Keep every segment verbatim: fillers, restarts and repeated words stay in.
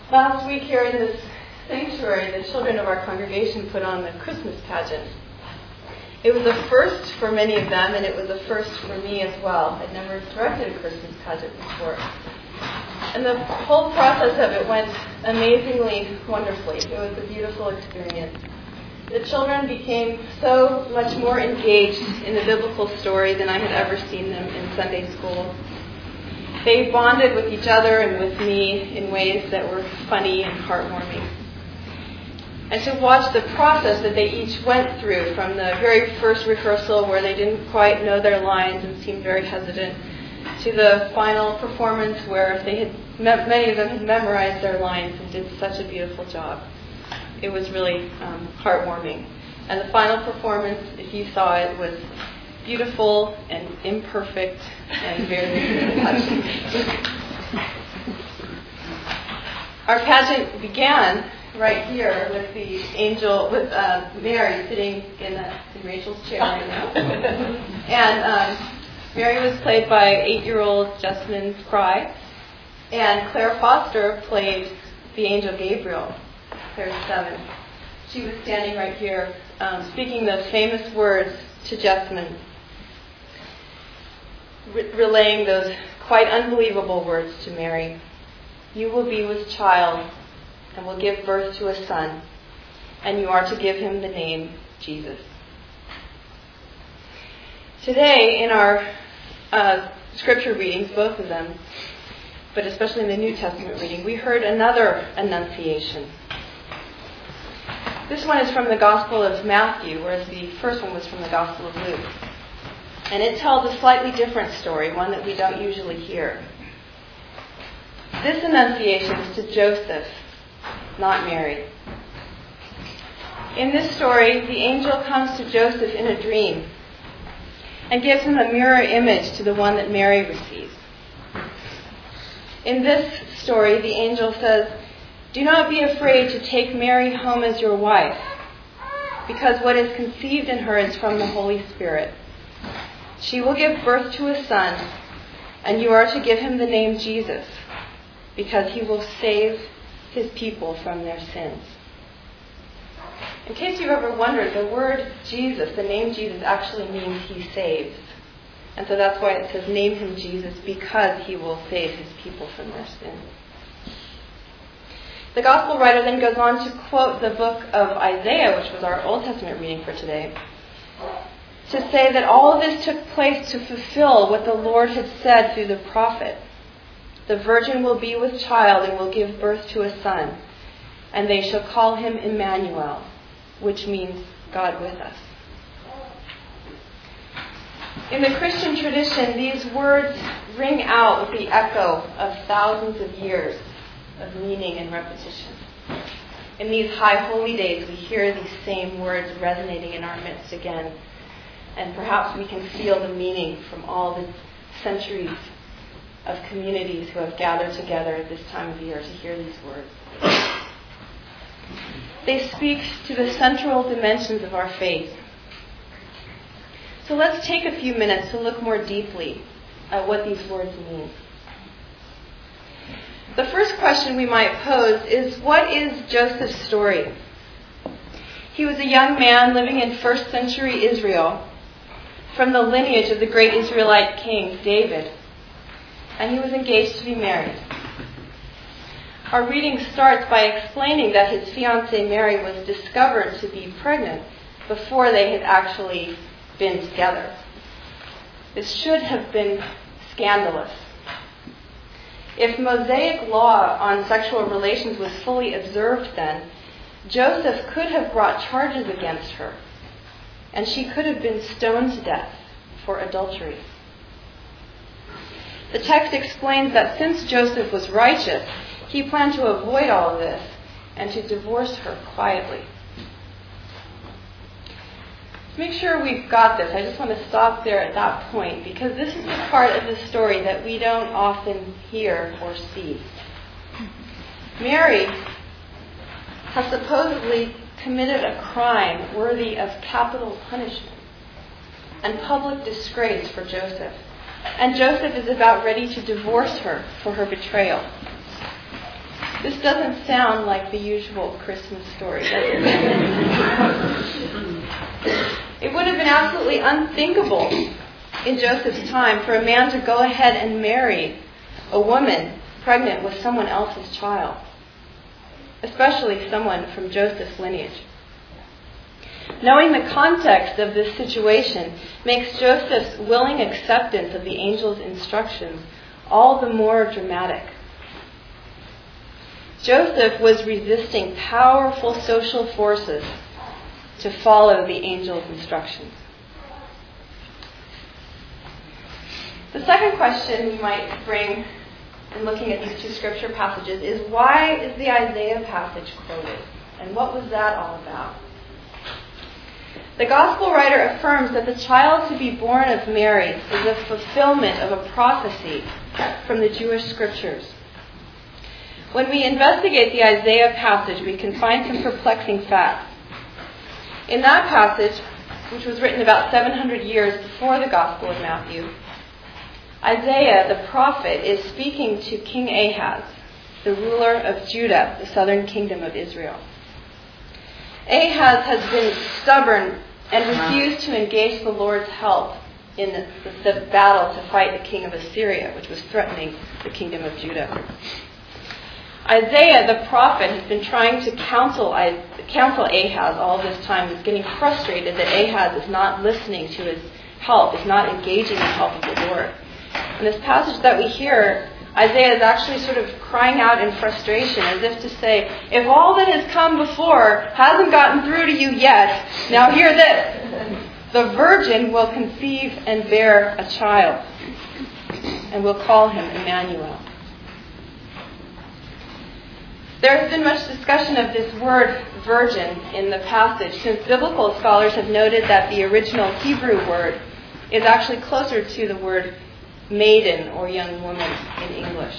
Last week here in this sanctuary, the children of our congregation put on the Christmas pageant. It was a first for many of them, and it was a first for me as well. I'd never directed a Christmas pageant before. And the whole process of it went amazingly wonderfully. It was a beautiful experience. The children became so much more engaged in the biblical story than I had ever seen them in Sunday school. They bonded with each other and with me in ways that were funny and heartwarming. And to watch the process that they each went through, from the very first rehearsal where they didn't quite know their lines and seemed very hesitant, to the final performance where they had many of them had memorized their lines and did such a beautiful job. It was really um, heartwarming. And the final performance, if you saw it, was beautiful and imperfect and very touching. Our pageant began right here with the angel, with uh, Mary sitting in, a, in Rachel's chair right now. And um, Mary was played by eight-year-old Jessamine Fry, and Claire Foster played the angel Gabriel. Claire's seven. She was standing right here, um, speaking the famous words to Jessamine, re- relaying those quite unbelievable words to Mary. You will be with child and will give birth to a son, and you are to give him the name Jesus. Today, in our uh, scripture readings, both of them, but especially in the New Testament reading, we heard another annunciation. This one is from the Gospel of Matthew, whereas the first one was from the Gospel of Luke. And it tells a slightly different story, one that we don't usually hear. This annunciation is to Joseph, not Mary. In this story, the angel comes to Joseph in a dream and gives him a mirror image to the one that Mary receives. In this story, the angel says, "Do not be afraid to take Mary home as your wife, because what is conceived in her is from the Holy Spirit. She will give birth to a son, and you are to give him the name Jesus, because he will save his people from their sins." In case you've ever wondered, the word Jesus, the name Jesus, actually means he saves. And so that's why it says, name him Jesus, because he will save his people from their sins. The Gospel writer then goes on to quote the book of Isaiah, which was our Old Testament reading for today, to say that all of this took place to fulfill what the Lord had said through the prophet. The virgin will be with child and will give birth to a son, and they shall call him Emmanuel, which means God with us. In the Christian tradition, these words ring out with the echo of thousands of years of meaning and repetition. In these high holy days, we hear these same words resonating in our midst again, and perhaps we can feel the meaning from all the centuries of communities who have gathered together at this time of year to hear these words. They speak to the central dimensions of our faith. So let's take a few minutes to look more deeply at what these words mean. The first question we might pose is, what is Joseph's story? He was a young man living in first century Israel from the lineage of the great Israelite king David, and he was engaged to be married. Our reading starts by explaining that his fiancée Mary was discovered to be pregnant before they had actually been together. This should have been scandalous. If Mosaic law on sexual relations was fully observed then, Joseph could have brought charges against her, and she could have been stoned to death for adultery. The text explains that since Joseph was righteous, he planned to avoid all of this and to divorce her quietly. To make sure we've got this, I just want to stop there at that point, because this is the part of the story that we don't often hear or see. Mary has supposedly committed a crime worthy of capital punishment and public disgrace for Joseph. And Joseph is about ready to divorce her for her betrayal. This doesn't sound like the usual Christmas story, does it? It would have been absolutely unthinkable in Joseph's time for a man to go ahead and marry a woman pregnant with someone else's child, especially someone from Joseph's lineage. Knowing the context of this situation makes Joseph's willing acceptance of the angel's instructions all the more dramatic. Joseph was resisting powerful social forces to follow the angel's instructions. The second question you might bring in looking at these two scripture passages is, why is the Isaiah passage quoted? And what was that all about? The gospel writer affirms that the child to be born of Mary is a fulfillment of a prophecy from the Jewish scriptures. When we investigate the Isaiah passage, we can find some perplexing facts. In that passage, which was written about seven hundred years before the Gospel of Matthew, Isaiah, the prophet, is speaking to King Ahaz, the ruler of Judah, the southern kingdom of Israel. Ahaz has been stubborn and refused to engage the Lord's help in the, the, the battle to fight the king of Assyria, which was threatening the kingdom of Judah. Isaiah, the prophet, has been trying to counsel, counsel Ahaz all this time. He's getting frustrated that Ahaz is not listening to his help, is not engaging the help of the Lord. In this passage that we hear, Isaiah is actually sort of crying out in frustration, as if to say, if all that has come before hasn't gotten through to you yet, now hear this. The virgin will conceive and bear a child, and will call him Emmanuel. There has been much discussion of this word virgin in the passage, since biblical scholars have noted that the original Hebrew word is actually closer to the word maiden or young woman in English.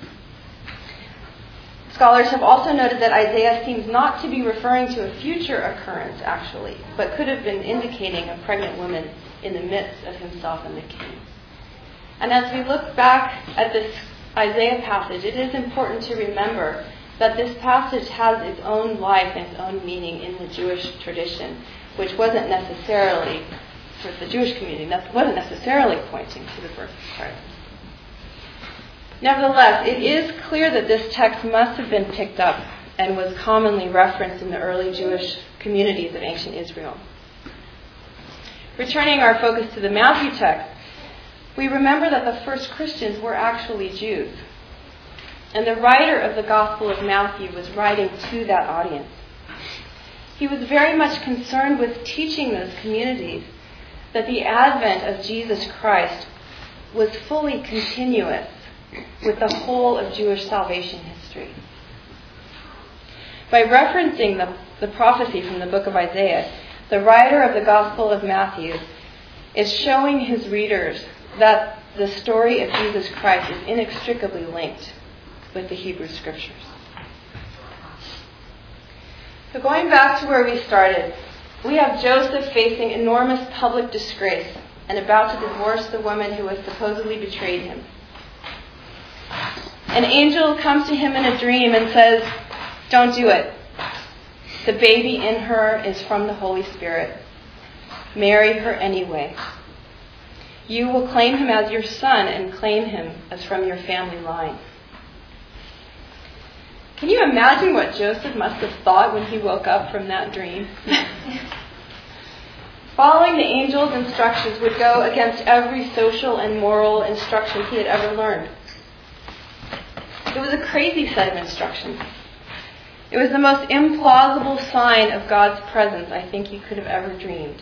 Scholars have also noted that Isaiah seems not to be referring to a future occurrence, actually, but could have been indicating a pregnant woman in the midst of himself and the king. And as we look back at this Isaiah passage, it is important to remember that this passage has its own life and its own meaning in the Jewish tradition, which wasn't necessarily, for the Jewish community, that wasn't necessarily pointing to the birth of Christ. Nevertheless, it is clear that this text must have been picked up and was commonly referenced in the early Jewish communities of ancient Israel. Returning our focus to the Matthew text, we remember that the first Christians were actually Jews. And the writer of the Gospel of Matthew was writing to that audience. He was very much concerned with teaching those communities that the advent of Jesus Christ was fully continuous with the whole of Jewish salvation history. By referencing the, the prophecy from the book of Isaiah, the writer of the Gospel of Matthew is showing his readers that the story of Jesus Christ is inextricably linked with the Hebrew Scriptures. So going back to where we started, we have Joseph facing enormous public disgrace and about to divorce the woman who has supposedly betrayed him. An angel comes to him in a dream and says, "Don't do it. The baby in her is from the Holy Spirit. Marry her anyway. You will claim him as your son and claim him as from your family line." Can you imagine what Joseph must have thought when he woke up from that dream? Following the angel's instructions would go against every social and moral instruction he had ever learned. It was a crazy set of instructions. It was the most implausible sign of God's presence I think you could have ever dreamed.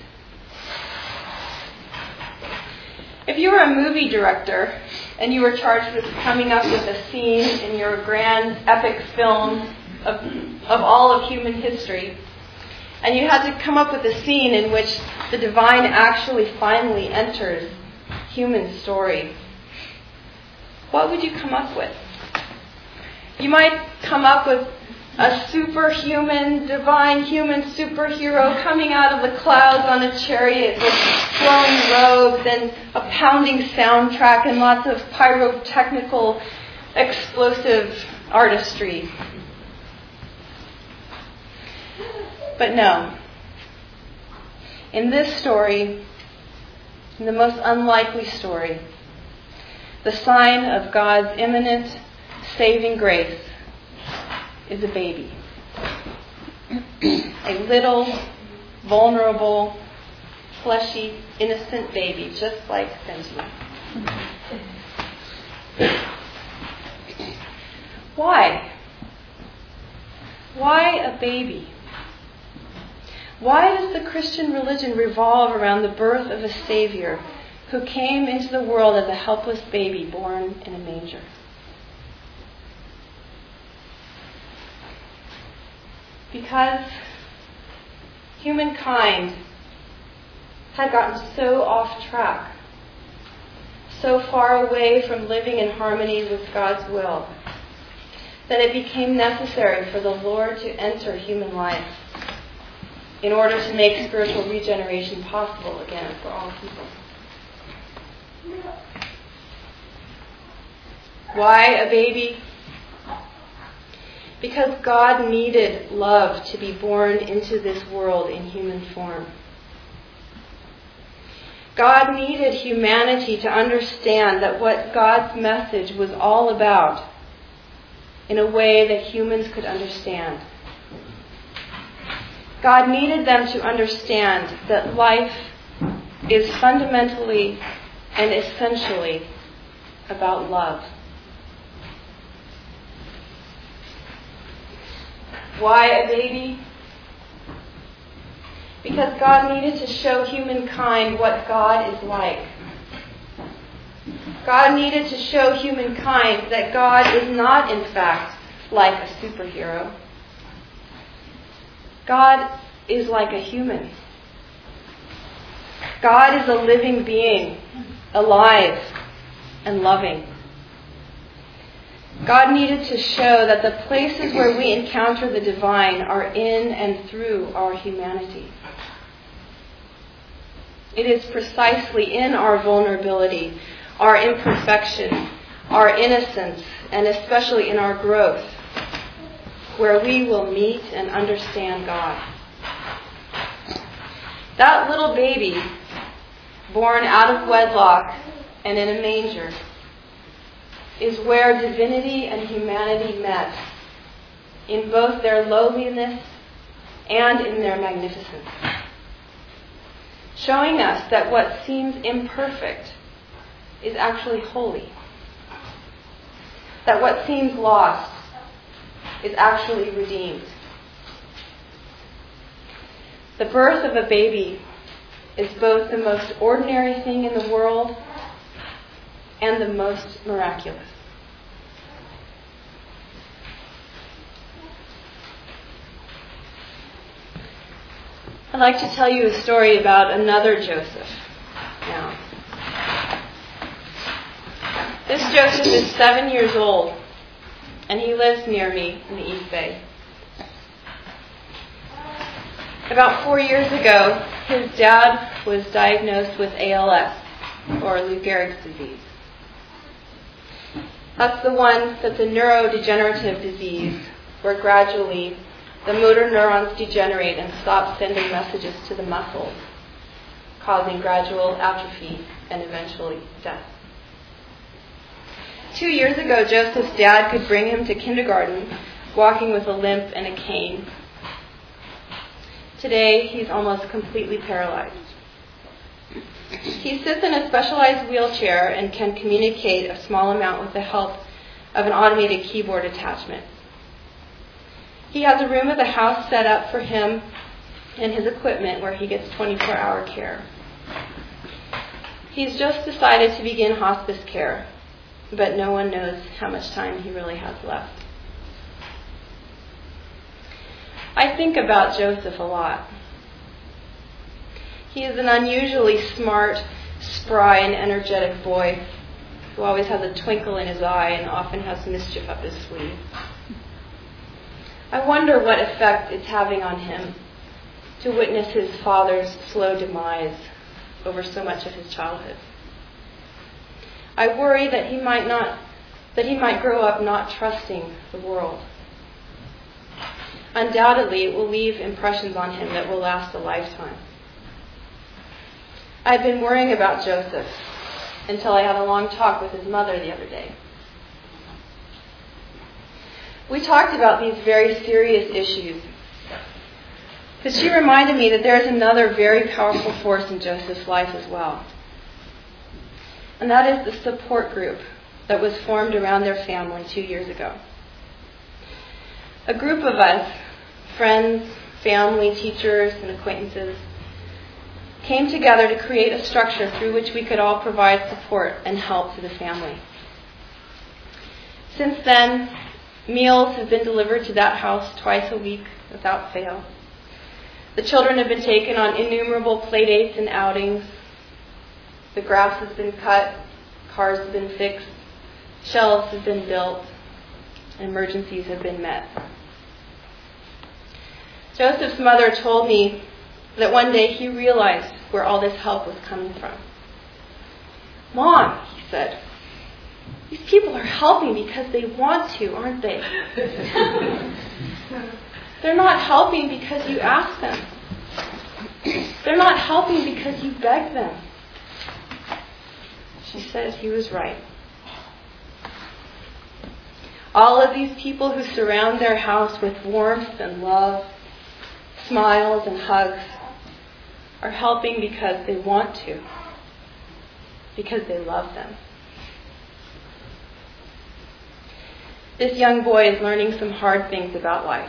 If you were a movie director and you were charged with coming up with a scene in your grand epic film of, of all of human history, and you had to come up with a scene in which the divine actually finally enters human story, what would you come up with? You might come up with a superhuman, divine human superhero coming out of the clouds on a chariot with flowing robes and a pounding soundtrack and lots of pyrotechnical explosive artistry. But no. In this story, in the most unlikely story, the sign of God's imminent saving grace is a baby. A little, vulnerable, fleshy, innocent baby, just like Benji. Why? Why a baby? Why does the Christian religion revolve around the birth of a Savior who came into the world as a helpless baby born in a manger? Because humankind had gotten so off track, so far away from living in harmony with God's will, that it became necessary for the Lord to enter human life in order to make spiritual regeneration possible again for all people. Why a baby? Because God needed love to be born into this world in human form. God needed humanity to understand that what God's message was all about in a way that humans could understand. God needed them to understand that life is fundamentally and essentially about love. Why a baby? Because God needed to show humankind what God is like. God needed to show humankind that God is not, in fact, like a superhero. God is like a human. God is a living being, alive and loving. God needed to show that the places where we encounter the divine are in and through our humanity. It is precisely in our vulnerability, our imperfection, our innocence, and especially in our growth, where we will meet and understand God. That little baby, born out of wedlock and in a manger, is where divinity and humanity met, in both their lowliness and in their magnificence, showing us that what seems imperfect is actually holy, that what seems lost is actually redeemed. The birth of a baby is both the most ordinary thing in the world and the most miraculous. I'd like to tell you a story about another Joseph now. This Joseph is seven years old, and he lives near me in the East Bay. About four years ago, his dad was diagnosed with A L S, or Lou Gehrig's disease. That's the one that's a neurodegenerative disease where gradually the motor neurons degenerate and stop sending messages to the muscles, causing gradual atrophy and eventually death. Two years ago, Joseph's dad could bring him to kindergarten, walking with a limp and a cane. Today, he's almost completely paralyzed. He sits in a specialized wheelchair and can communicate a small amount with the help of an automated keyboard attachment. He has a room of the house set up for him and his equipment where he gets twenty-four hour care. He's just decided to begin hospice care, but no one knows how much time he really has left. I think about Joseph a lot. He is an unusually smart, spry, and energetic boy who always has a twinkle in his eye and often has mischief up his sleeve. I wonder what effect it's having on him to witness his father's slow demise over so much of his childhood. I worry that he might not that he might grow up not trusting the world. Undoubtedly, it will leave impressions on him that will last a lifetime. I had been worrying about Joseph until I had a long talk with his mother the other day. We talked about these very serious issues, because she reminded me that there is another very powerful force in Joseph's life as well. And that is the support group that was formed around their family two years ago. A group of us, friends, family, teachers, and acquaintances, came together to create a structure through which we could all provide support and help to the family. Since then, meals have been delivered to that house twice a week without fail. The children have been taken on innumerable play dates and outings. The grass has been cut, cars have been fixed, shelves have been built, and emergencies have been met. Joseph's mother told me that one day he realized where all this help was coming from. "Mom," he said, "these people are helping because they want to, aren't they? They're not helping because you ask them. They're not helping because you beg them." She said he was right. All of these people who surround their house with warmth and love, smiles and hugs, are helping because they want to, because they love them. This young boy is learning some hard things about life.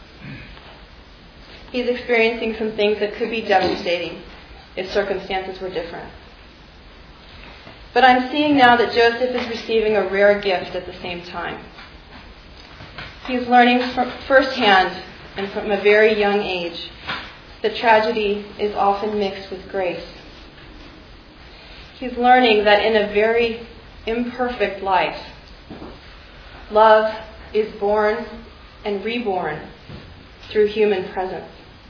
He's experiencing some things that could be devastating if circumstances were different. But I'm seeing now that Joseph is receiving a rare gift at the same time. He's learning firsthand and from a very young age that tragedy is often mixed with grace. He's learning that in a very imperfect life, love is born and reborn through human presence.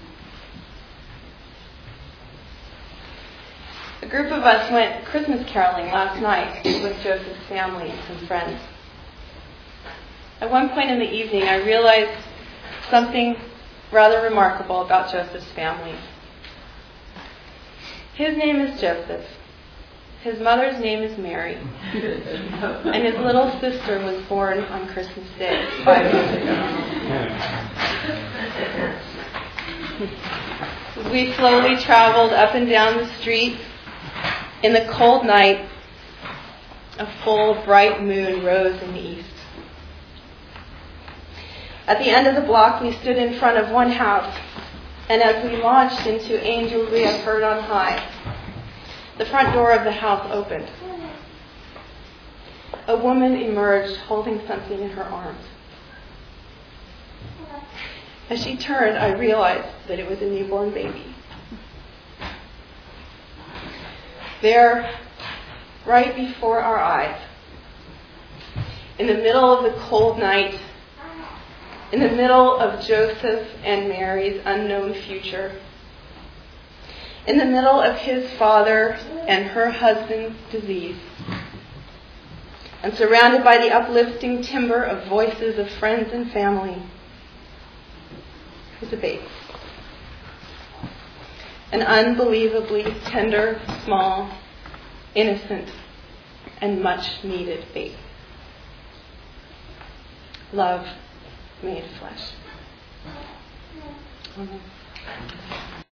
A group of us went Christmas caroling last night with Joseph's family and some friends. At one point in the evening, I realized something rather remarkable about Joseph's family. His name is Joseph. His mother's name is Mary. And his little sister was born on Christmas Day five years ago. We slowly traveled up and down the street. In the cold night, a full, bright moon rose in the east. At the end of the block, we stood in front of one house, and as we launched into Angels We Have Heard on High, the front door of the house opened. A woman emerged holding something in her arms. As she turned, I realized that it was a newborn baby. There, right before our eyes, in the middle of the cold night, in the middle of Joseph and Mary's unknown future, in the middle of his father and her husband's disease, and surrounded by the uplifting timbre of voices of friends and family, was a baby. An unbelievably tender, small, innocent, and much needed baby. Love made flesh. Amen.